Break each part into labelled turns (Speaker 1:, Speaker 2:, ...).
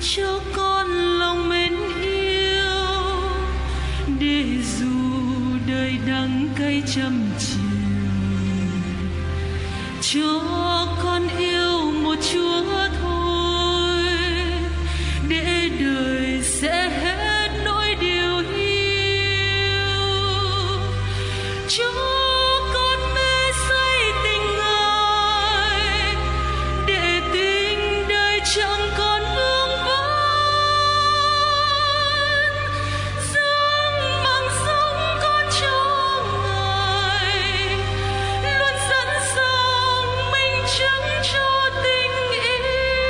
Speaker 1: cho con lòng mến yêu, để dù đời đắng cay trăm chiều, cho con yêu một Chúa thôi, để đời sẽ hết nỗi điều hiu. Cho con mê say tình Ngài, để tình đời chẳng còn vương vấn. Dâng mạng sống con cho Ngài, luôn sẵn sàng mình chứng cho tình yêu.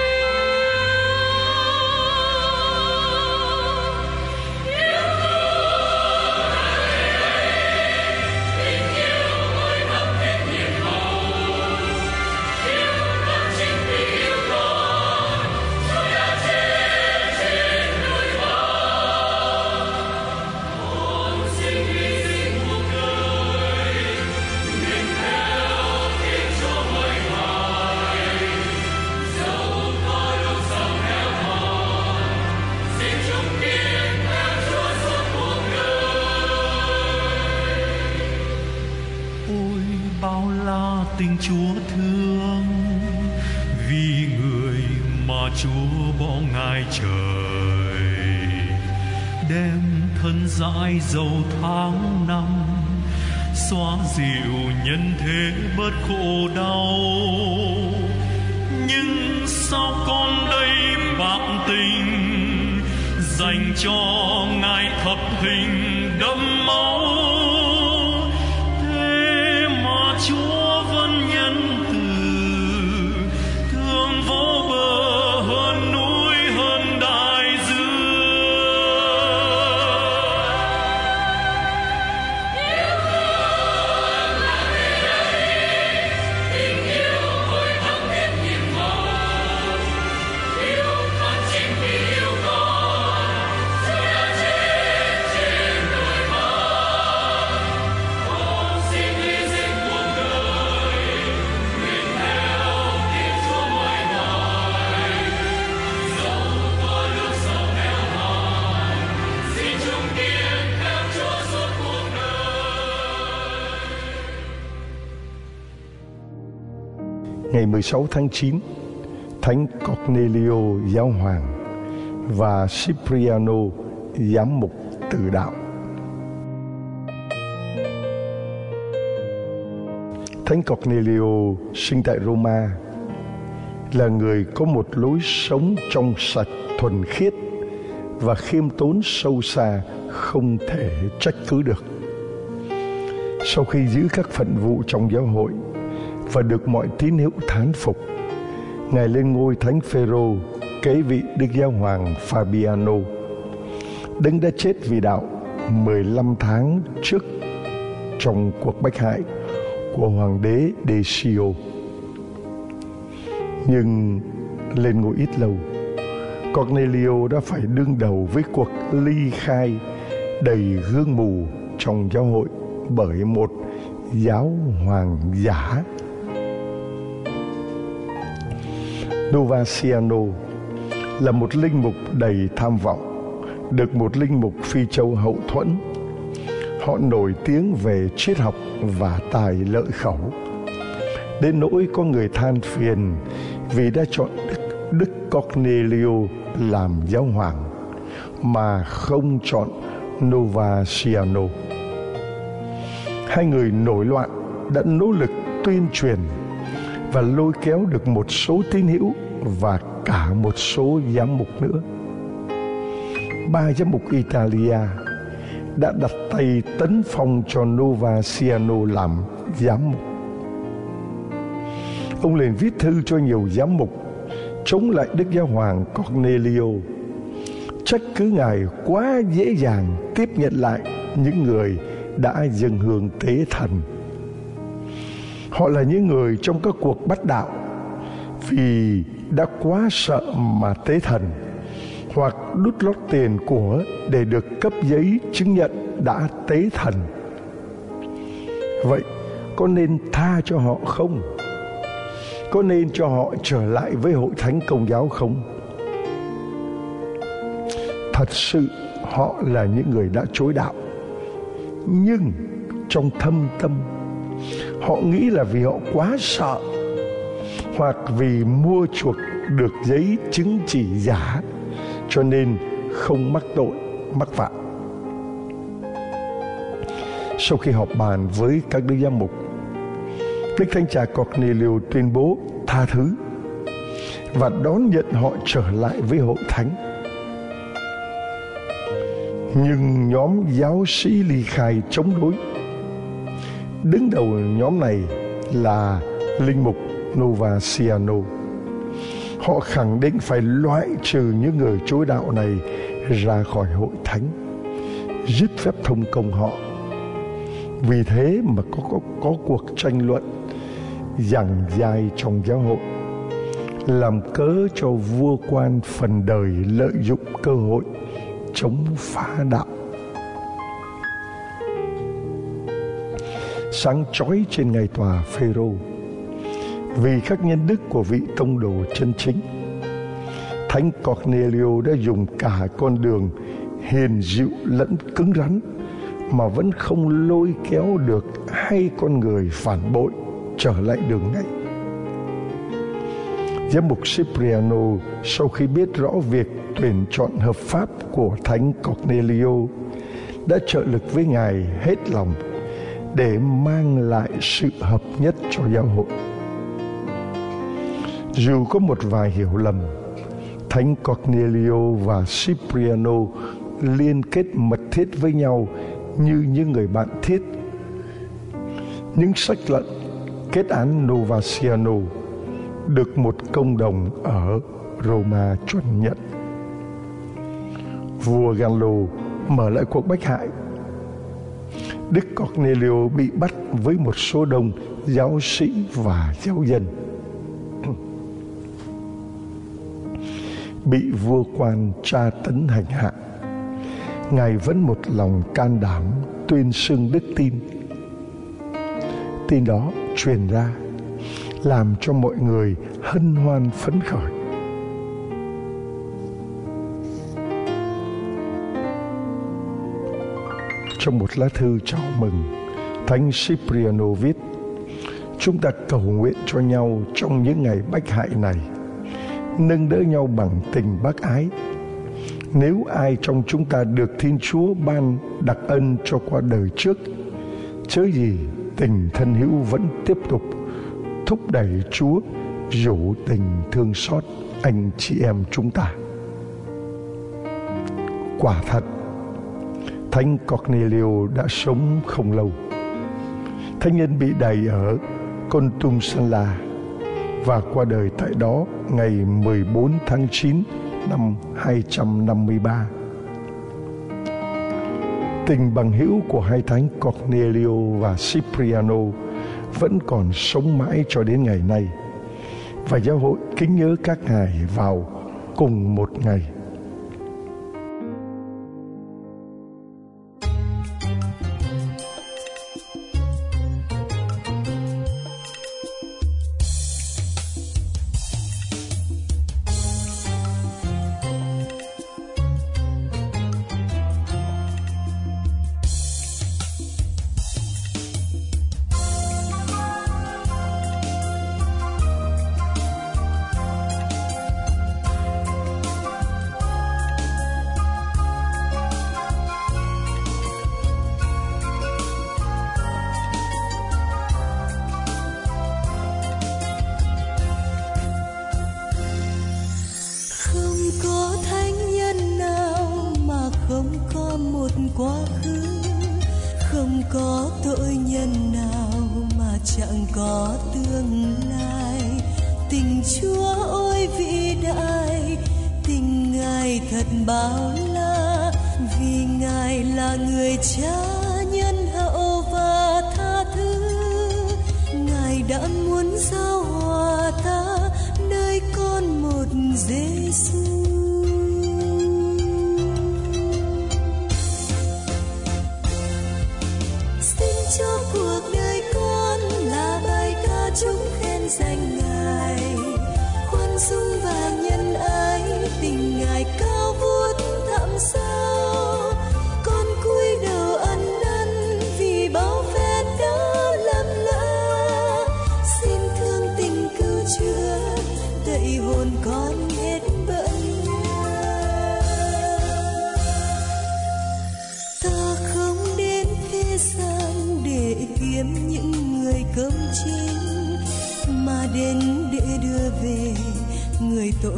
Speaker 2: Bao la tình Chúa thương, vì người mà Chúa bỏ Ngài trời, đem thân dãi dầu tháng năm, xóa dịu nhân thế bớt khổ đau. Nhưng sao con đây bạc tình, dành cho Ngài thập hình đẫm máu. Chúa vẫn nhân từ, thương vô bờ hơn núi hơn đại dương. Yêu thương là thế ấy, tình yêu hồi thắm thiết nhiệm màu. Yêu con chính vì yêu con, Chúa đã chết trên đồi vàng. Con xin hy sinh cuộc đời, nguyện theo tiếng Chúa mọi ngày. Dẫu có lúc sống nghèo hèn, xin chung kiên theo Chúa suốt cuộc đời.
Speaker 3: Ngày 16 tháng 9, Thánh Cornelio giáo hoàng và Cipriano giám mục tử đạo. Thánh Cornelio sinh tại Roma, là người có một lối sống trong sạch thuần khiết và khiêm tốn sâu xa, không thể trách cứ được. Sau khi giữ các phận vụ trong giáo hội và được mọi tín hữu thán phục, Ngài lên ngôi Thánh Phêrô kế vị Đức Giáo hoàng Fabiano, đấng đã chết vì đạo 15 tháng trước trong cuộc bách hại của Hoàng đế Decio. Nhưng lên ngôi ít lâu, Cornelio đã phải đương đầu với cuộc ly khai đầy gương mù trong giáo hội bởi một giáo hoàng giả. Novaciano là một linh mục đầy tham vọng, được một linh mục Phi Châu hậu thuẫn. Họ nổi tiếng về triết học và tài lợi khẩu, đến nỗi có người than phiền vì đã chọn Đức Cornelio làm giáo hoàng mà không chọn Novaciano. Hai người nổi loạn đã nỗ lực tuyên truyền và lôi kéo được một số tín hữu và cả một số giám mục nữa. 3 giám mục Italia đã đặt tay tấn phong cho Novaciano làm giám mục. Ông liền viết thư cho nhiều giám mục chống lại Đức Giáo hoàng Cornelio, trách cứ Ngài quá dễ dàng tiếp nhận lại những người đã dâng hương tế thần. Họ là những người trong các cuộc bắt đạo vì đã quá sợ mà tế thần, hoặc đút lót tiền của để được cấp giấy chứng nhận đã tế thần. Vậy có nên tha cho họ không? Có nên cho họ trở lại với hội thánh Công giáo không? thật sự họ là những người đã chối đạo, nhưng trong thâm tâm họ nghĩ là vì họ quá sợ, hoặc vì mua chuộc được giấy chứng chỉ giả, cho nên không mắc tội mắc phạm. Sau khi họp bàn với các đức giám mục, Đức Thánh Cha Cornelio tuyên bố tha thứ và đón nhận họ trở lại với hội thánh. Nhưng nhóm giáo sĩ ly khai chống đối. Đứng đầu nhóm này là linh mục Novaciano. Họ khẳng định phải loại trừ những người chối đạo này ra khỏi hội thánh, dứt phép thông công họ. Vì thế mà có cuộc tranh luận dằng dai trong giáo hội, làm cớ cho vua quan phần đời lợi dụng cơ hội chống phá đạo. Sáng chói trên ngày tòa Phêrô, vì các nhân đức của vị tông đồ chân chính, Thánh Cornelio đã dùng cả con đường hiền dịu lẫn cứng rắn mà vẫn không lôi kéo được hai con người phản bội trở lại đường ngay. Giám mục Cipriano sau khi biết rõ việc tuyển chọn hợp pháp của Thánh Cornelio đã trợ lực với Ngài hết lòng để mang lại sự hợp nhất cho giáo hội. Dù có một vài hiểu lầm, Thánh Cornelio và Cipriano liên kết mật thiết với nhau như những người bạn thiết. Những sách luận kết án Novaciano được một công đồng ở Roma chuẩn nhận. Vua Gallo mở lại cuộc bách hại. Đức Cornelio bị bắt với một số đông giáo sĩ và giáo dân. Bị vua quan tra tấn hành hạ, Ngài vẫn một lòng can đảm tuyên xưng đức tin. Tin đó truyền ra, làm cho mọi người hân hoan phấn khởi. Trong một lá thư chào mừng, Thánh Cipriano viết: chúng ta cầu nguyện cho nhau trong những ngày bách hại này, nâng đỡ nhau bằng tình bác ái. Nếu ai trong chúng ta được Thiên Chúa ban đặc ân cho qua đời trước, chớ gì tình thân hữu vẫn tiếp tục thúc đẩy Chúa dỗ tình thương xót anh chị em chúng ta. Quả thật, Thánh Cornelio đã sống không lâu. Thánh nhân bị đày ở Contumsala và qua đời tại đó ngày 14 tháng 9 năm 253. Tình bằng hữu của hai thánh Cornelio và Cipriano vẫn còn sống mãi cho đến ngày nay, và giáo hội kính nhớ các ngài vào cùng một ngày.
Speaker 1: Quá khứ không có tội nhân nào mà chẳng có tương lai. Tình Chúa ôi vĩ đại, tình Ngài thật bao la, vì Ngài là người Cha nhân hậu và tha thứ. Ngài đã muốn giao hòa ta nơi con một Giêsu. Cho cuộc đời con là bài ca chúng khen danh Ngài, khoan dung và nhân ái, tình Ngài cao vút thẳm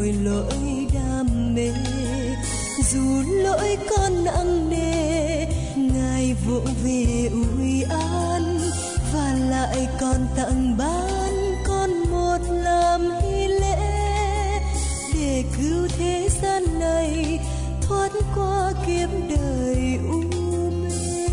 Speaker 1: tội lỗi đam mê. Dù lỗi con nặng nề, Ngài vỗ về ủi an, và lại còn tặng ban con một làm hy lễ, để cứu thế gian này thoát qua kiếp đời u mê.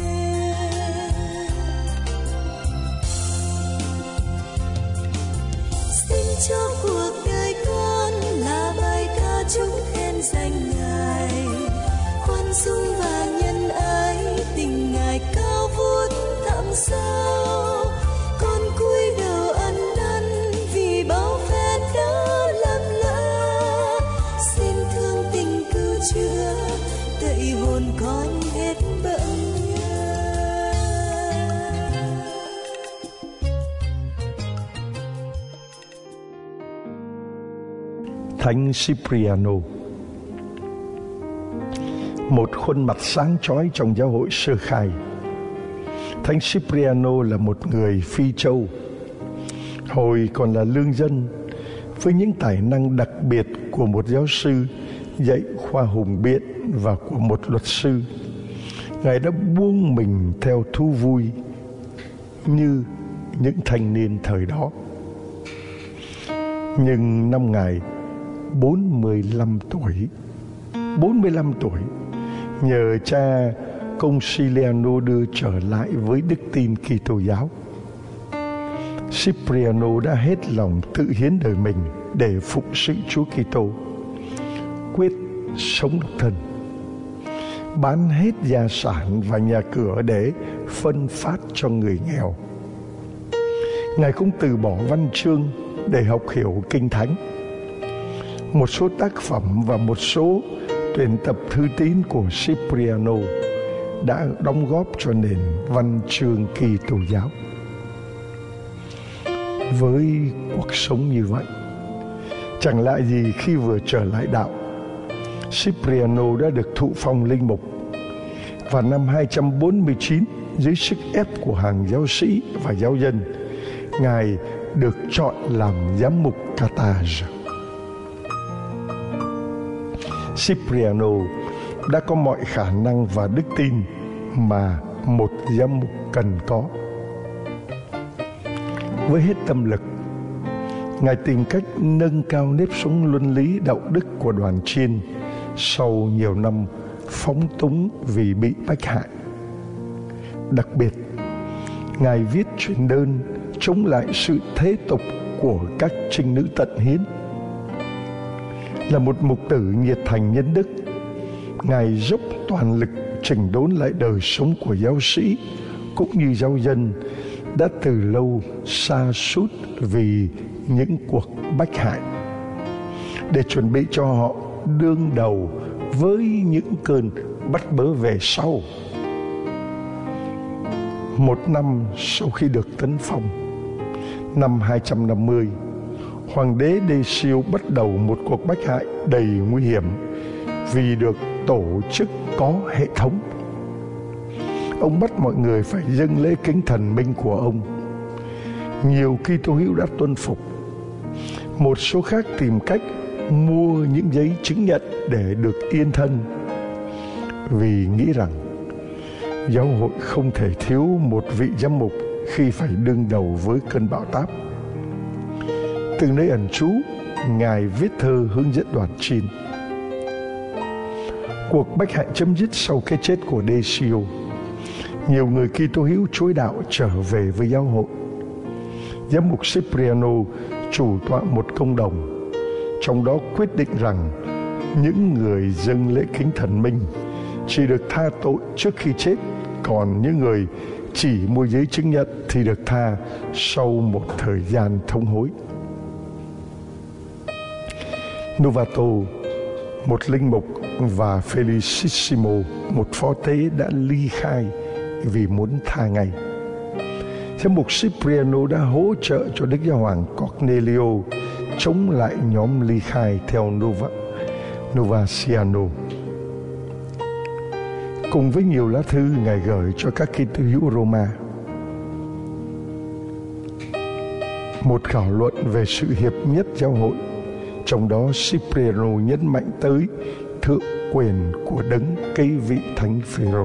Speaker 1: Xin cho cuộc đời con là bài ca chúc khen danh Ngài, khoan dung và nhân ái, tình Ngài cao vút thẳm sâu. Con cúi đầu ân năn vì bao phen đã lầm lỡ, xin thương tình cứu chữa, tẩy hồn con hết bận nhớ.
Speaker 3: Thánh Cipriano, một khuôn mặt sáng chói trong giáo hội sơ khai. Thánh Cipriano là một người Phi Châu, hồi còn là lương dân, với những tài năng đặc biệt của một giáo sư dạy khoa hùng biện và của một luật sư. Ngài đã buông mình theo thú vui như những thanh niên thời đó. Nhưng năm Ngài 45 tuổi, nhờ cha Conciliano đưa trở lại với đức tin Kitô giáo, Cipriano đã hết lòng tự hiến đời mình để phụng sự Chúa Kitô, quyết sống độc thân, bán hết gia sản và nhà cửa để phân phát cho người nghèo. Ngài cũng từ bỏ văn chương để học hiểu kinh thánh. Một số tác phẩm và một số tuyển tập thư tín của Cipriano đã đóng góp cho nền văn chương Kitô giáo. Với cuộc sống như vậy, chẳng lạ gì khi vừa trở lại đạo, Cipriano đã được thụ phong linh mục. Và năm 249, dưới sức ép của hàng giáo sĩ và giáo dân, Ngài được chọn làm giám mục Carthage. Cipriano đã có mọi khả năng và đức tin mà một giám mục cần có. Với hết tâm lực, Ngài tìm cách nâng cao nếp sống luân lý đạo đức của đoàn chiên sau nhiều năm phóng túng vì bị bách hại. Đặc biệt, Ngài viết truyền đơn chống lại sự thế tục của các trinh nữ tận hiến. Là một mục tử nhiệt thành nhân đức, Ngài dốc toàn lực chỉnh đốn lại đời sống của giáo sĩ cũng như giáo dân đã từ lâu sa sút vì những cuộc bách hại, để chuẩn bị cho họ đương đầu với những cơn bắt bớ về sau. Một năm sau khi được tấn phong, năm 250, Hoàng đế Decio bắt đầu một cuộc bách hại đầy nguy hiểm vì được tổ chức có hệ thống. Ông bắt mọi người phải dâng lễ kính thần minh của ông. Nhiều Kitô hữu đã tuân phục. Một số khác tìm cách mua những giấy chứng nhận để được yên thân, vì nghĩ rằng giáo hội không thể thiếu một vị giám mục khi phải đương đầu với cơn bão táp. Từ nơi ẩn trú, Ngài viết thơ hướng dẫn đoàn chiên. Cuộc bách hại chấm dứt sau cái chết của Decio. Nhiều người Kitô hữu chối đạo trở về với giáo hội. Giám mục Cipriano chủ tọa một công đồng, trong đó quyết định rằng những người dâng lễ kính thần minh chỉ được tha tội trước khi chết, còn những người chỉ mua giấy chứng nhận thì được tha sau một thời gian thống hối. Novato, một linh mục, và Felicissimo, một phó tế, đã ly khai vì muốn tha ngay. Giám mục Cipriano đã hỗ trợ cho Đức Giáo hoàng Cornelio chống lại nhóm ly khai theo Novaciano. Cùng với nhiều lá thư Ngài gửi cho các Kitô hữu Roma, một thảo luận về sự hiệp nhất giáo hội trong đó Cipriano nhấn mạnh tới thượng quyền của đấng kế vị thánh Phêrô.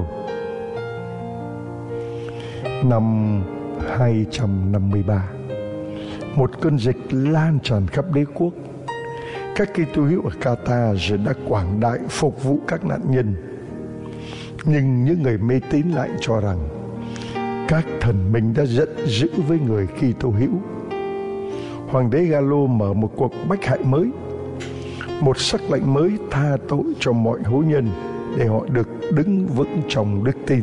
Speaker 3: Năm 253, một cơn dịch lan tràn khắp đế quốc. Các Kitô hữu ở Carthage đã quảng đại phục vụ các nạn nhân, nhưng những người mê tín lại cho rằng các thần minh đã giận dữ với người Kitô hữu. Hoàng đế Gallo mở một cuộc bách hại mới, một sắc lệnh mới tha tội cho mọi hối nhân để họ được đứng vững trong đức tin.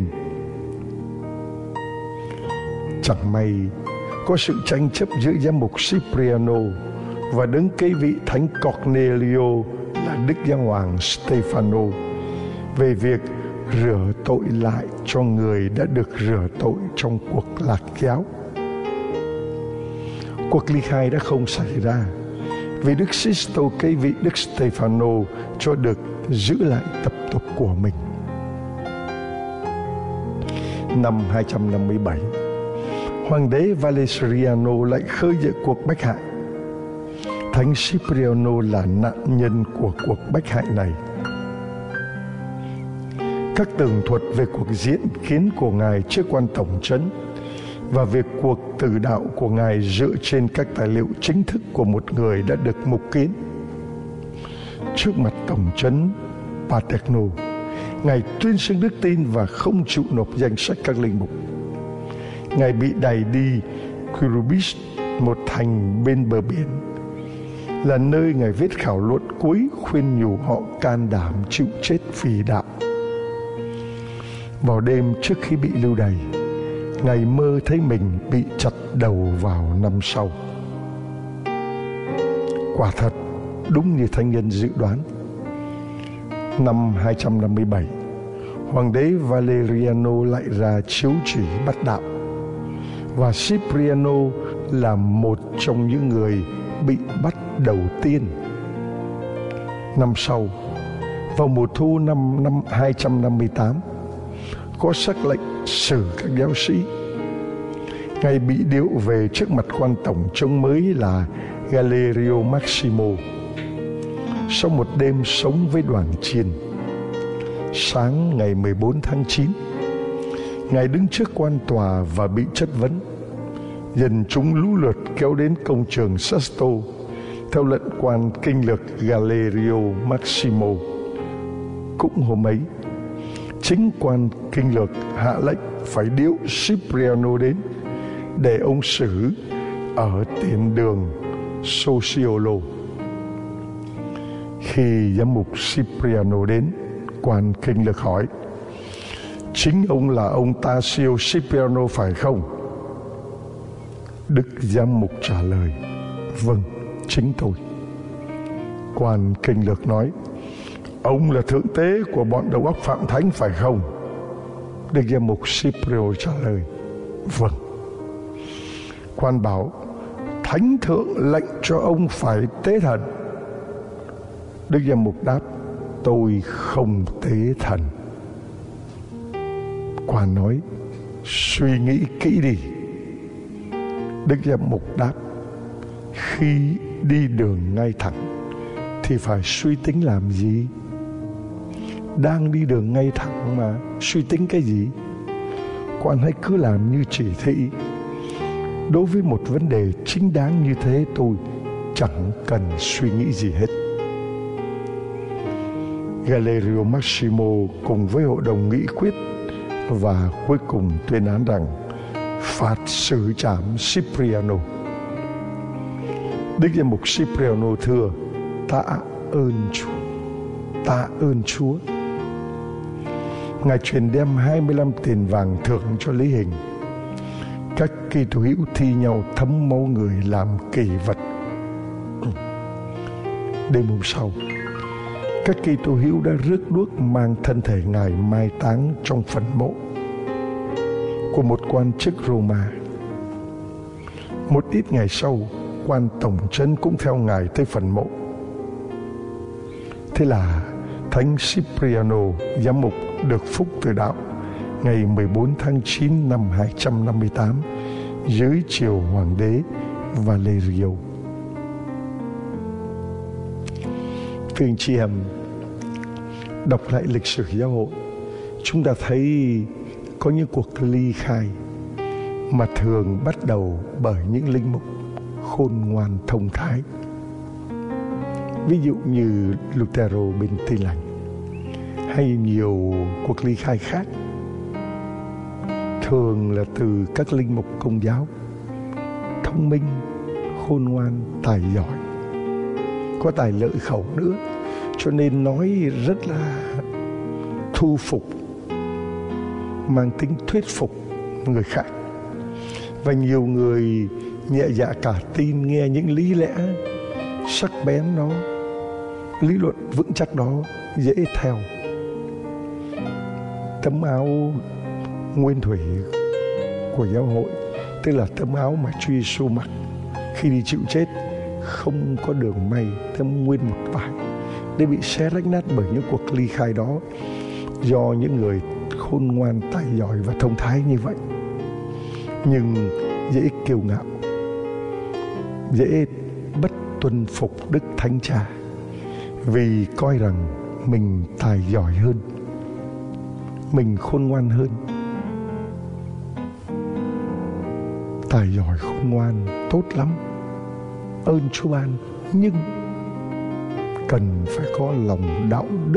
Speaker 3: Chẳng may có sự tranh chấp giữa giám mục Cipriano và đấng kế vị thánh Cornelio là Đức Giáo hoàng Stefano về việc rửa tội lại cho người đã được rửa tội trong cuộc lạc giáo. Cuộc ly khai đã không xảy ra vì Đức Sisto kế vị Đức Stefano cho được giữ lại tập tục của mình. Năm 257, Hoàng đế Valeriano lại khơi dậy cuộc bách hại. Thánh Cipriano là nạn nhân của cuộc bách hại này. Các tường thuật về cuộc diễn kiến của Ngài trước quan tổng trấn và về cuộc tử đạo của Ngài dựa trên các tài liệu chính thức của một người đã được mục kiến. Trước mặt tổng trấn Paterno, Ngài tuyên xưng đức tin và không chịu nộp danh sách các linh mục. Ngài bị đày đi Kirubis, một thành bên bờ biển, là nơi Ngài viết khảo luận cuối khuyên nhủ họ can đảm chịu chết vì đạo. Vào đêm trước khi bị lưu đày, Ngài mơ thấy mình bị chặt đầu vào năm sau. Quả thật, đúng như thánh nhân dự đoán. Năm 257, Hoàng đế Valeriano lại ra chiếu chỉ bắt đạo, và Cipriano là một trong những người bị bắt đầu tiên. Năm sau, vào mùa thu năm 258, có sắc lệnh xử các giáo sĩ. Ngài bị điệu về trước mặt quan tổng trông mới là Galerio Maximo. Sau một đêm sống với đoàn chiên, sáng ngày 14 tháng 9, Ngài đứng trước quan tòa và bị chất vấn. Dân chúng lũ lượt kéo đến công trường Sesto theo lệnh quan kinh lược Galerio Maximo. Cũng hôm ấy, chính quan kinh lược hạ lệnh phải điệu Cipriano đến để ông xử ở tiền đường Sociolo. Khi giám mục Cipriano đến, quan kinh lược hỏi: chính ông là ông Tasio Cipriano phải không? Đức giám mục trả lời: vâng, chính tôi. Quan kinh lược nói: ông là thượng tế của bọn đầu óc phạm thánh phải không? Đức giám mục Cipriano trả lời: vâng. Quan bảo: thánh thượng lệnh cho ông phải tế thần. Đức giám mục đáp: tôi không tế thần. Quan nói: suy nghĩ kỹ đi. Đức giám mục đáp: khi đi đường ngay thẳng thì phải suy tính làm gì? Đang đi đường ngay thẳng mà suy tính cái gì? Quan hãy cứ làm như chỉ thị. Đối với một vấn đề chính đáng như thế, tôi chẳng cần suy nghĩ gì hết. Galerio Maximo cùng với hội đồng nghị quyết và cuối cùng tuyên án rằng phạt xử trảm Cipriano. Đức giám mục Cipriano thưa: tạ ơn Chúa, tạ ơn Chúa. Ngài truyền đem 25 tiền vàng thưởng cho Lý Hình. Các Kitô hữu thi nhau thấm máu người làm kỳ vật. Đêm hôm sau, các Kitô hữu đã rước đuốc mang thân thể Ngài mai táng trong phần mộ của một quan chức Roma. Một ít ngày sau, quan tổng trấn cũng theo Ngài tới phần mộ. Thế là Thánh Cipriano, giám mục được phúc từ đạo ngày 14 tháng 9 năm 258 dưới triều Hoàng đế Valerio. Thưa anh chị em, đọc lại lịch sử giáo hội, chúng ta thấy có những cuộc ly khai mà thường bắt đầu bởi những linh mục khôn ngoan thông thái. Ví dụ như Lutero bên Tin Lành, hay nhiều cuộc ly khai khác, thường là từ các linh mục Công giáo, thông minh, khôn ngoan, tài giỏi, có tài lợi khẩu nữa, cho nên nói rất là thu phục, mang tính thuyết phục người khác. Và nhiều người nhẹ dạ cả tin nghe những lý lẽ sắc bén đó, lý luận vững chắc đó, dễ theo. Tấm áo nguyên thủy của giáo hội, tức là tấm áo mà Chúa Giêsu mặc khi đi chịu chết, không có đường may, tấm nguyên một vải, để bị xé rách nát bởi những cuộc ly khai đó, do những người khôn ngoan, tài giỏi và thông thái như vậy. Nhưng dễ kiêu ngạo, dễ bất tuân phục Đức Thánh Cha, vì coi rằng mình tài giỏi hơn, mình khôn ngoan hơn. Tài giỏi khôn ngoan tốt lắm, ơn Chúa ban, nhưng cần phải có lòng đạo đức.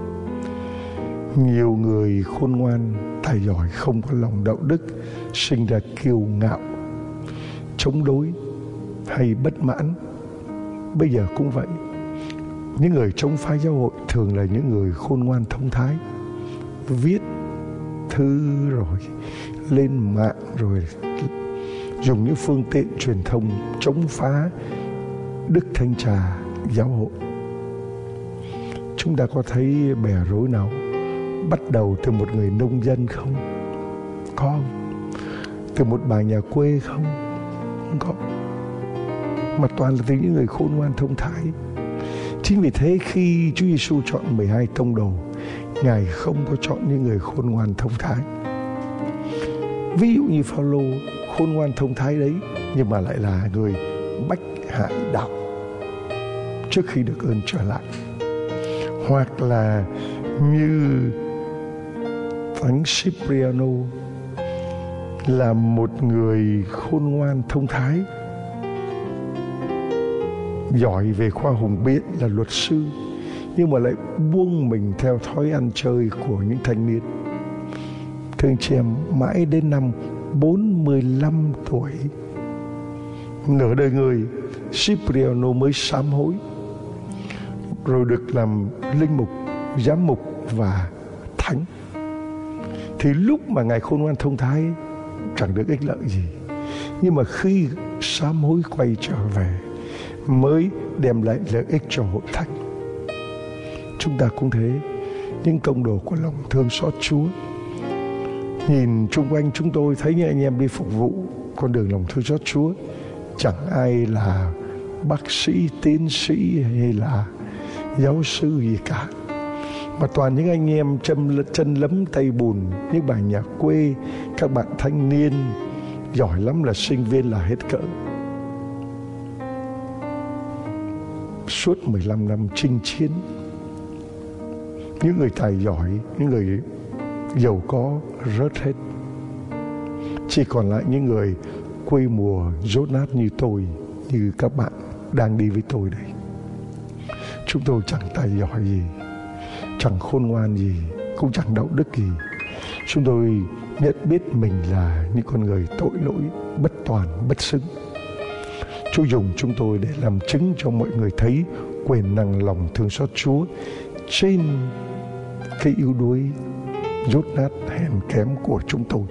Speaker 3: Nhiều người khôn ngoan, tài giỏi không có lòng đạo đức, sinh ra kiêu ngạo, chống đối hay bất mãn. Bây giờ cũng vậy. Những người chống phá giáo hội thường là những người khôn ngoan thông thái, viết thư rồi lên mạng rồi dùng những phương tiện truyền thông chống phá Đức Thánh Cha giáo hội. Chúng ta có thấy bè rối nào bắt đầu từ một người nông dân không? Có. Từ một bà nhà quê không? Không có. Mà toàn là từ những người khôn ngoan thông thái. Chính vì thế khi Chúa Giêsu chọn 12 tông đồ, Ngài không có chọn những người khôn ngoan thông thái. Ví dụ như Phao-lô, khôn ngoan thông thái đấy, nhưng mà lại là người bách hại đạo trước khi được ơn trở lại. Hoặc là như Thánh Cipriano, là một người khôn ngoan thông thái, giỏi về khoa hùng biện, là luật sư, nhưng mà lại buông mình theo thói ăn chơi của những thanh niên. Thưa anh chị em, mãi đến năm 45 tuổi, nửa đời người, Cipriano mới sám hối, rồi được làm linh mục, giám mục và thánh. Thì lúc mà Ngài khôn ngoan thông thái chẳng được ích lợi gì, nhưng mà khi sám hối quay trở về mới đem lại lợi ích cho hội thánh. Chúng ta cũng thế, những tông đồ của lòng thương xót Chúa. Nhìn chung quanh chúng tôi thấy những anh em đi phục vụ con đường lòng thương xót Chúa, chẳng ai là bác sĩ, tiến sĩ hay là giáo sư gì cả, mà toàn những anh em chân lấm tay bùn, những bà nhà quê, các bạn thanh niên, giỏi lắm là sinh viên là hết cỡ. Suốt 15 năm chinh chiến, những người tài giỏi, những người giàu có rớt hết, chỉ còn lại những người quê mùa dốt nát như tôi, như các bạn đang đi với tôi đây. Chúng tôi chẳng tài giỏi gì, chẳng khôn ngoan gì, cũng chẳng đạo đức gì. Chúng tôi nhận biết mình là những con người tội lỗi, bất toàn, bất xứng. Chúa dùng chúng tôi để làm chứng cho mọi người thấy quyền năng lòng thương xót Chúa trên cái yếu đuối, dốt nát, hèn kém của chúng tôi.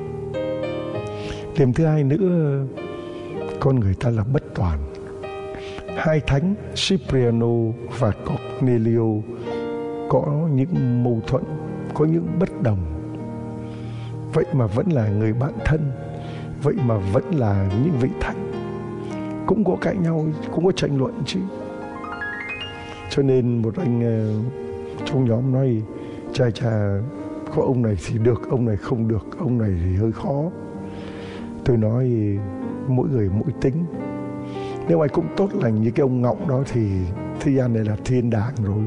Speaker 3: Điểm thứ hai nữa, con người ta là bất toàn. Hai thánh Cipriano và Cornelio có những mâu thuẫn, có những bất đồng, vậy mà vẫn là người bạn thân, vậy mà vẫn là những vị thánh. Cũng có cãi nhau, cũng có tranh luận chứ. Cho nên một anh trong nhóm nói, cha có ông này thì được, ông này không được, ông này thì hơi khó. Tôi nói mỗi người mỗi tính. Nếu ai cũng tốt lành như cái ông Ngọng đó thì thế gian này là thiên đàng rồi.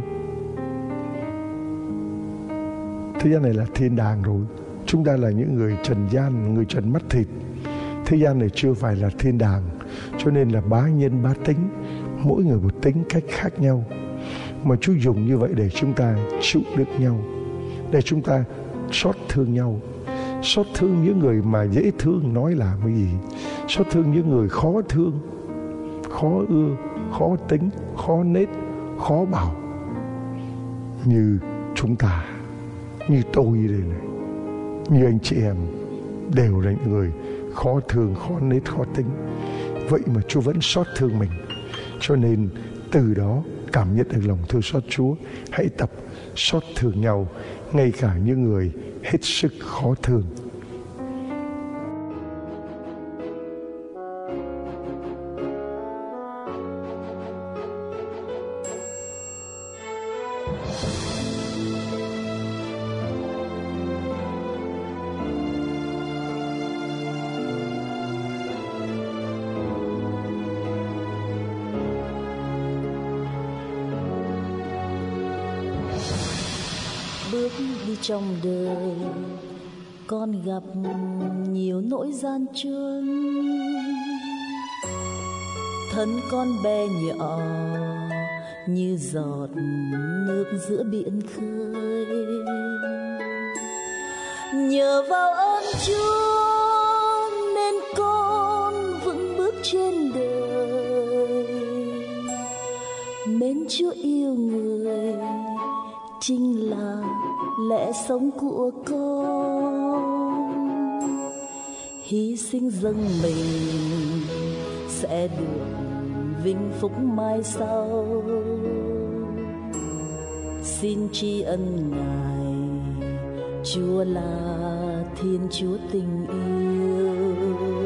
Speaker 3: Thế gian này là thiên đàng rồi. Chúng ta là những người trần gian, người trần mắt thịt. Thế gian này chưa phải là thiên đàng. Cho nên là bá nhân bá tính, mỗi người một tính cách khác nhau. Mà Chúa dùng như vậy để chúng ta chịu đựng nhau, để chúng ta xót thương nhau. Xót thương những người mà dễ thương nói là cái gì? Xót thương những người khó thương, khó ưa, khó tính, khó nết, khó bảo. Như chúng ta, như tôi đây này, như anh chị em, đều là những người khó thương, khó nết, khó tính. Vậy mà Chúa vẫn xót thương mình. Cho nên từ đó cảm nhận được lòng thương xót Chúa. Hãy tập xót thương nhau, ngay cả những người hết sức khó thương.
Speaker 1: Bước đi trong đời, con gặp nhiều nỗi gian truân. Thân con bé nhỏ như giọt nước giữa biển khơi. Nhờ vào ơn Chúa nên con vững bước trên đời. Mến Chúa yêu người chính là lẽ sống của con. Hy sinh dâng mình sẽ được vinh phúc mai sau. Xin tri ân Ngài, Chúa là Thiên Chúa tình yêu.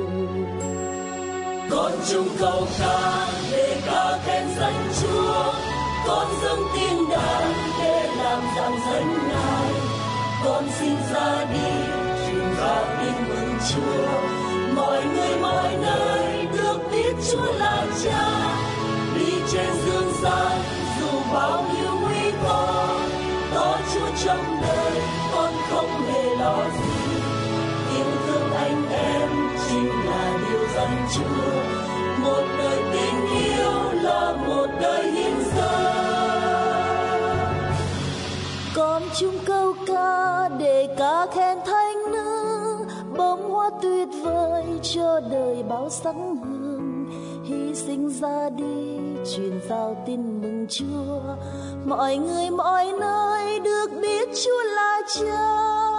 Speaker 2: Con chung câu ca để ca khen danh Chúa, con dâng tiếng đàn để làm rạng danh Ngài. Con xin ra đi truyền vào tin mừng Chúa, mọi người mọi nơi được biết Chúa là Cha. Đi trên dương gian dù bao nhiêu nguy cơ, có Chúa trong đời con không hề lo gì. Yêu thương anh em chính là điều dành Chúa, một đời tình yêu là một đời hiến dâng.
Speaker 1: Con chung câu ca để ca khen Thánh nữ, bông hoa tuyệt vời cho đời bao sáng hương. Hy sinh ra đi truyền giao tin mừng Chúa, mọi người mọi nơi được biết Chúa là Cha.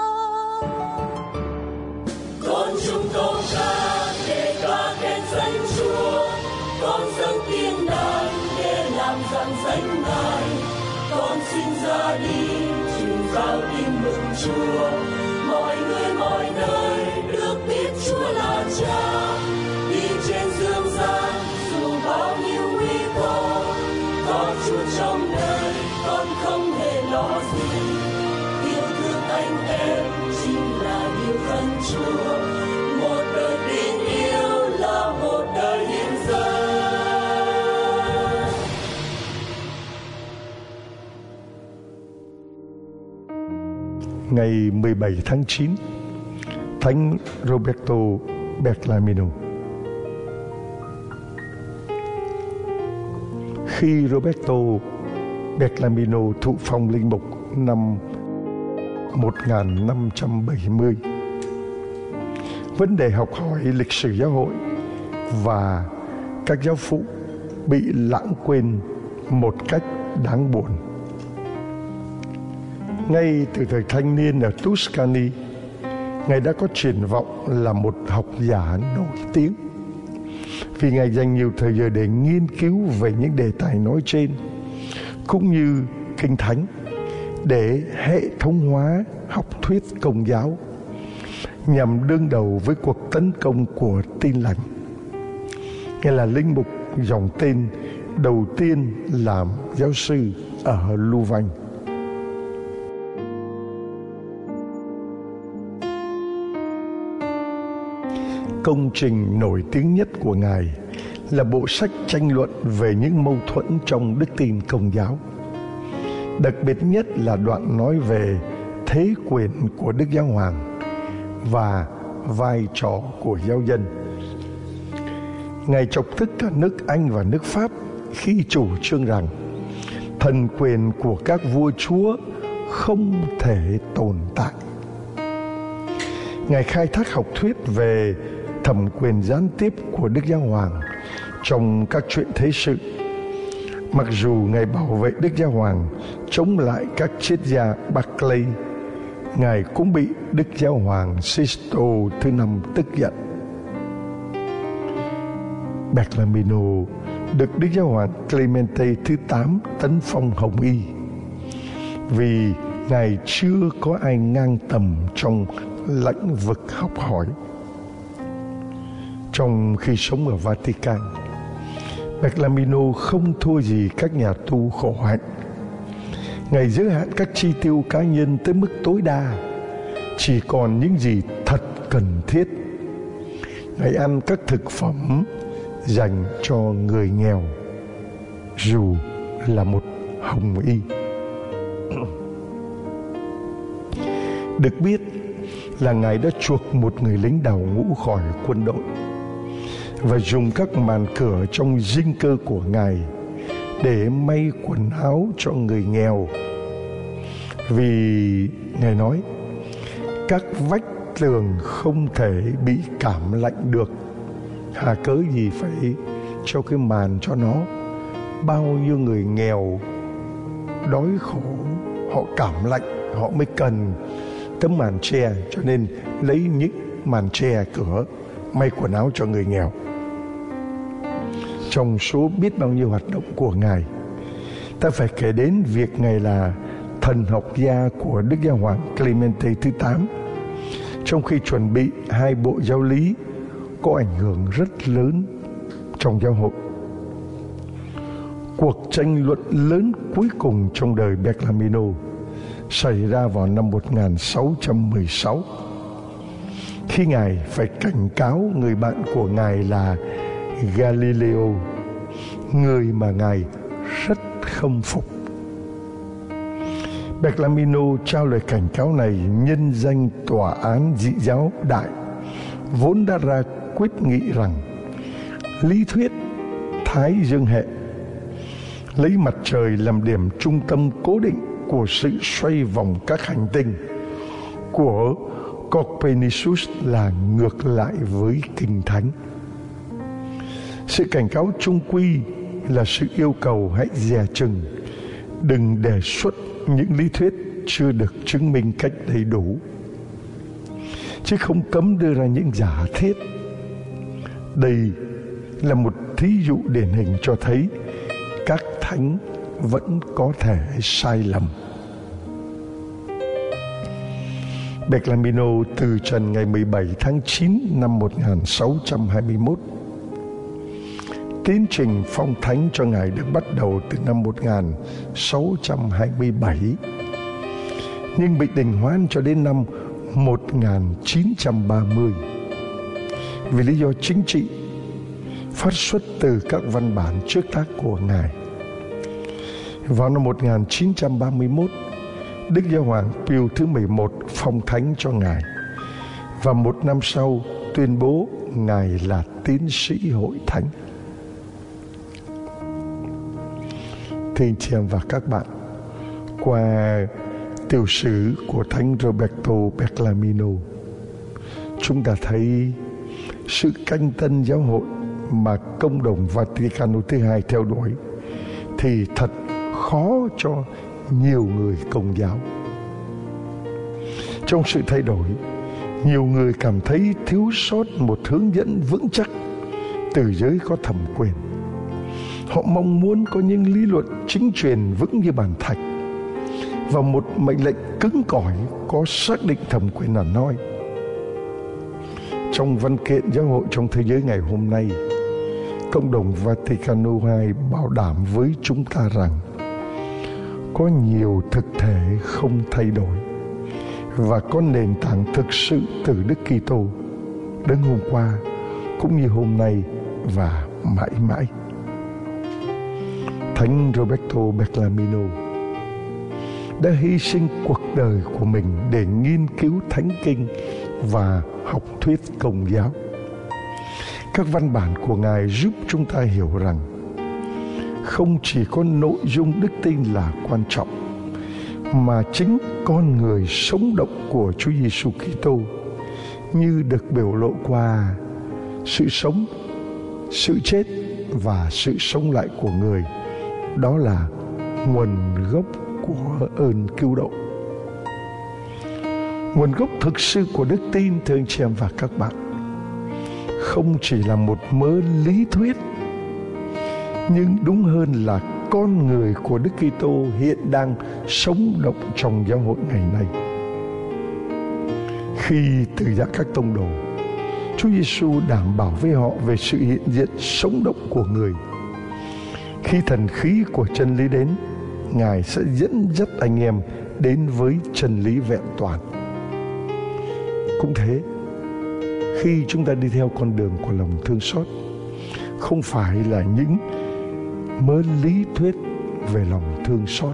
Speaker 2: Con chung câu ca để ca khen danh Chúa, con dâng tiếng đàn để làm rạng danh Ngài. Con xin ra đi truyền giao tin mừng Chúa, mọi người mọi nơi được biết Chúa là Cha. Đi trên dương gian dù bao nhiêu nguy cơ, có Chúa trong đời con không hề lo gì. Yêu thương anh em chính là điều dành Chúa, một đời tình yêu là một đời hiến dâng.
Speaker 3: Ngày 17 tháng 9, Thánh Roberto Bellarmino. Khi Roberto Bellarmino thụ phong linh mục năm 1570, vấn đề học hỏi lịch sử giáo hội và các giáo phụ bị lãng quên một cách đáng buồn. Ngay từ thời thanh niên ở Tuscany, Ngài đã có triển vọng là một học giả nổi tiếng, vì Ngài dành nhiều thời giờ để nghiên cứu về những đề tài nói trên, cũng như Kinh Thánh, để hệ thống hóa học thuyết Công giáo, nhằm đương đầu với cuộc tấn công của Tin Lành. Ngài là linh mục dòng tên đầu tiên làm giáo sư ở Louvain. Công trình nổi tiếng nhất của Ngài là bộ sách tranh luận về những mâu thuẫn trong đức tin Công giáo. Đặc biệt nhất là đoạn nói về thế quyền của Đức Giáo Hoàng và vai trò của giáo dân. Ngài chọc tức cả nước Anh và nước Pháp khi chủ trương rằng thần quyền của các vua chúa không thể tồn tại. Ngài khai thác học thuyết về thẩm quyền gián tiếp của Đức Giáo Hoàng trong các chuyện thế sự. Mặc dù Ngài bảo vệ Đức Giáo Hoàng chống lại các triết gia Barclay, Ngài cũng bị Đức Giáo Hoàng Sisto thứ 5 tức giận. Bellarmino được Đức Giáo Hoàng Clemente thứ 8 tấn phong hồng y vì Ngài chưa có ai ngang tầm trong lĩnh vực học hỏi. Trong khi sống ở Vatican, Bellarmino không thua gì các nhà tu khổ hạnh. Ngài giới hạn các chi tiêu cá nhân tới mức tối đa, chỉ còn những gì thật cần thiết. Ngài ăn các thực phẩm dành cho người nghèo, dù là một hồng y. Được biết là Ngài đã chuộc một người lính đào ngũ khỏi quân đội và dùng các màn cửa trong dinh cơ của Ngài để may quần áo cho người nghèo. Vì Ngài nói các vách tường không thể bị cảm lạnh được, hà cớ gì phải cho cái màn cho nó. Bao nhiêu người nghèo đói khổ, họ cảm lạnh, họ mới cần tấm màn che, cho nên lấy những màn che cửa may quần áo cho người nghèo. Trong số biết bao nhiêu hoạt động của Ngài, ta phải kể đến việc Ngài là thần học gia của Đức Giáo Hoàng Clemente thứ 8, trong khi chuẩn bị 2 bộ giáo lý có ảnh hưởng rất lớn trong giáo hội. Cuộc tranh luận lớn cuối cùng trong đời Bellarmino xảy ra vào năm 1616, khi Ngài phải cảnh cáo người bạn của Ngài là Galileo, người mà Ngài rất khâm phục. Bellarmino trao lời cảnh cáo này nhân danh tòa án dị giáo đại, vốn đã ra quyết nghị rằng lý thuyết Thái Dương hệ lấy mặt trời làm điểm trung tâm cố định của sự xoay vòng các hành tinh của Copernicus là ngược lại với Kinh Thánh. Sự cảnh cáo chung quy là sự yêu cầu hãy dè chừng, đừng đề xuất những lý thuyết chưa được chứng minh cách đầy đủ, chứ không cấm đưa ra những giả thiết. Đây là một thí dụ điển hình cho thấy các thánh vẫn có thể sai lầm. Bellarmino từ trần ngày 17 tháng 9 năm 1621. Tiến trình phong thánh cho Ngài được bắt đầu từ năm 1627, nhưng bị đình hoãn cho đến năm 1930 vì lý do chính trị phát xuất từ các văn bản trước tác của Ngài. Vào năm 1931, Đức Giáo hoàng Pius thứ 11 phong thánh cho Ngài, và 1 năm sau tuyên bố Ngài là tiến sĩ hội thánh. Thưa anh chị em và các bạn, qua tiểu sử của Thánh Roberto Bellarmino, chúng ta thấy sự canh tân giáo hội mà Công đồng Vaticano thứ 2 theo đuổi thì thật khó cho nhiều người Công giáo. Trong sự thay đổi, nhiều người cảm thấy thiếu sót một hướng dẫn vững chắc từ giới có thẩm quyền. Họ mong muốn có những lý luận chính truyền vững như bàn thạch và một mệnh lệnh cứng cỏi có xác định thẩm quyền là nói. Trong văn kiện giáo hội trong thế giới ngày hôm nay, Công đồng Vaticano II bảo đảm với chúng ta rằng có nhiều thực thể không thay đổi và có nền tảng thực sự từ Đức Kitô, Đấng hôm qua cũng như hôm nay và mãi mãi. Thánh Roberto Bellarmino đã hy sinh cuộc đời của mình để nghiên cứu Thánh Kinh và học thuyết Công giáo. Các văn bản của Ngài giúp chúng ta hiểu rằng không chỉ có nội dung đức tin là quan trọng, mà chính con người sống động của Chúa Giêsu Kitô như được biểu lộ qua sự sống, sự chết và sự sống lại của người. Đó là nguồn gốc của ơn cứu độ. Nguồn gốc thực sự của đức tin, thưa anh chị em và các bạn, không chỉ là một mớ lý thuyết, nhưng đúng hơn là con người của Đức Kitô hiện đang sống động trong giáo hội ngày nay. Khi từ giã các tông đồ, Chúa Giêsu đảm bảo với họ về sự hiện diện sống động của người. Khi thần khí của chân lý đến, Ngài sẽ dẫn dắt anh em đến với chân lý vẹn toàn. Cũng thế, khi chúng ta đi theo con đường của lòng thương xót, không phải là những mớ lý thuyết về lòng thương xót,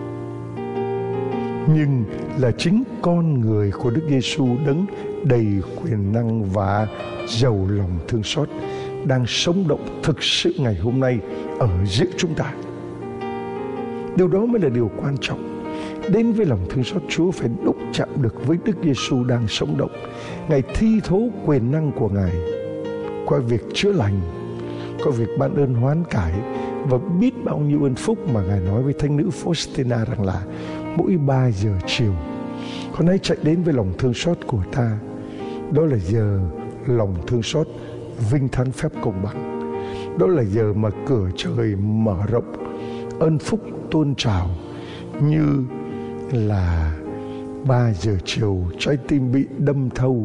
Speaker 3: nhưng là chính con người của Đức Giêsu đấng đầy quyền năng và giàu lòng thương xót đang sống động thực sự ngày hôm nay ở giữa chúng ta. Điều đó mới là điều quan trọng. Đến với lòng thương xót, Chúa phải đụng chạm được với Đức Giêsu đang sống động. Ngài thi thố quyền năng của Ngài qua việc chữa lành, qua việc ban ơn hoán cải, và biết bao nhiêu ơn phúc mà Ngài nói với thánh nữ Faustina rằng là mỗi 3 giờ chiều con hãy chạy đến với lòng thương xót của ta. Đó là giờ lòng thương xót vinh thắng phép công bằng. Đó là giờ mà cửa trời mở rộng, ơn phúc tuôn trào như là 3 giờ chiều trái tim bị đâm thâu,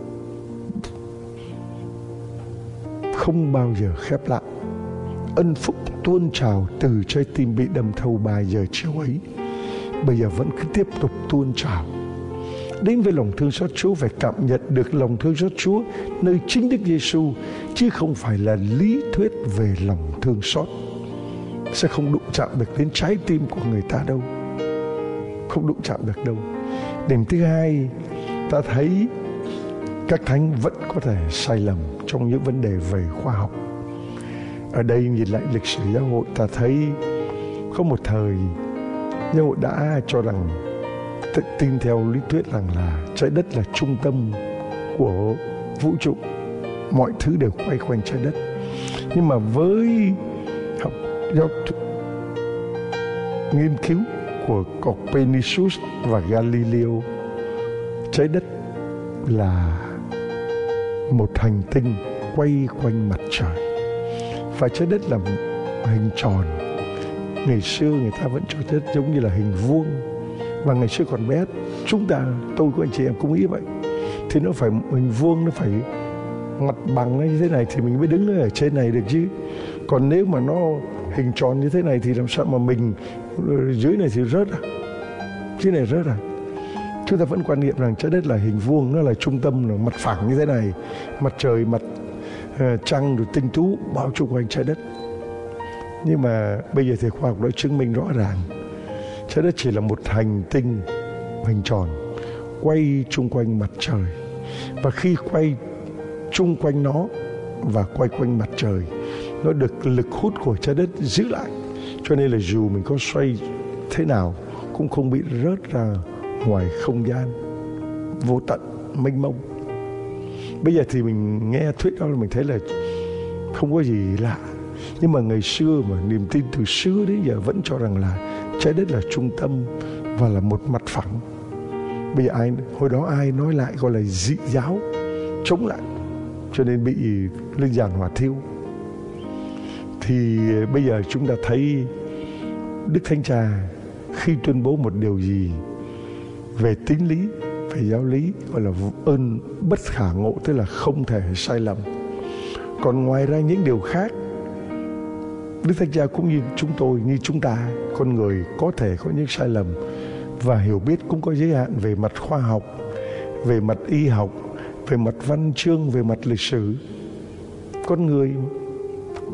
Speaker 3: không bao giờ khép lại. Ân phúc tuôn trào từ trái tim bị đâm thâu 3 giờ chiều ấy, bây giờ vẫn cứ tiếp tục tuôn trào. Đến với lòng thương xót, Chúa phải cảm nhận được lòng thương xót Chúa nơi chính Đức Giêsu, chứ không phải là lý thuyết về lòng thương xót. Sẽ không đụng chạm được đến trái tim của người ta đâu, không đụng chạm được đâu. Điểm thứ hai, ta thấy các thánh vẫn có thể sai lầm trong những vấn đề về khoa học. Ở đây nhìn lại lịch sử giáo hội, ta thấy có một thời giáo hội đã cho rằng, tin theo lý thuyết rằng là trái đất là trung tâm của vũ trụ, mọi thứ đều quay quanh trái đất. Nhưng mà với học nghiên cứu của Copernicus và Galileo, trái đất là một hành tinh quay quanh mặt trời, và trái đất là hình tròn. Ngày xưa người ta vẫn cho trái đất giống như là hình vuông, và ngày xưa còn bé, tôi của anh chị em cũng nghĩ vậy, thì nó phải hình vuông, nó phải mặt bằng như thế này thì mình mới đứng ở trên này được chứ. Còn nếu mà nó hình tròn như thế này thì làm sao mà mình dưới này thì rớt à, dưới này rớt à. Chúng ta vẫn quan niệm rằng trái đất là hình vuông, nó là trung tâm, là mặt phẳng như thế này, mặt trời, mặt trăng rồi tinh tú bao chung quanh trái đất. Nhưng mà bây giờ thì khoa học đã chứng minh rõ ràng trái đất chỉ là một hành tinh hình tròn quay chung quanh mặt trời, và khi quay chung quanh nó và quay quanh mặt trời, nó được lực hút của trái đất giữ lại, cho nên là dù mình có xoay thế nào cũng không bị rớt ra ngoài không gian vô tận mênh mông. Bây giờ thì mình nghe thuyết đó là mình thấy là không có gì lạ, nhưng mà ngày xưa mà niềm tin từ xưa đến giờ vẫn cho rằng là trái đất là trung tâm và là một mặt phẳng. Bây giờ hồi đó ai nói lại gọi là dị giáo, chống lại, cho nên bị lên giàn hỏa thiêu. Thì bây giờ chúng ta thấy Đức Thánh Cha khi tuyên bố một điều gì về tín lý, về giáo lý, gọi là ơn bất khả ngộ, tức là không thể sai lầm. Còn ngoài ra những điều khác, Đức Thánh Cha cũng như chúng tôi, như chúng ta, con người có thể có những sai lầm, và hiểu biết cũng có giới hạn về mặt khoa học, về mặt y học, về mặt văn chương, về mặt lịch sử. Con người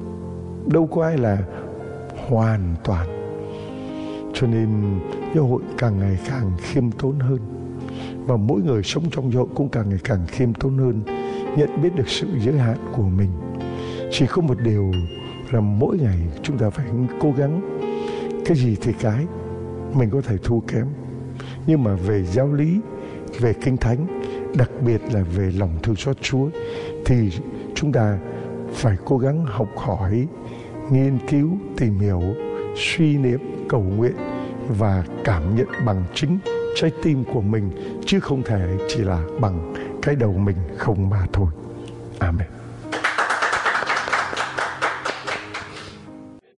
Speaker 3: đâu có ai là hoàn toàn. Cho nên giáo hội càng ngày càng khiêm tốn hơn, và mỗi người sống trong giáo hội cũng càng ngày càng khiêm tốn hơn, nhận biết được sự giới hạn của mình. Chỉ có một điều là mỗi ngày chúng ta phải cố gắng. Cái gì thì cái mình có thể thua kém, nhưng mà về giáo lý, về kinh thánh, đặc biệt là về lòng thương xót Chúa, thì chúng ta phải cố gắng học hỏi, nghiên cứu, tìm hiểu, suy niệm, cầu nguyện và cảm nhận bằng chính trái tim của mình, chứ không thể chỉ là bằng cái đầu mình không mà thôi. Amen.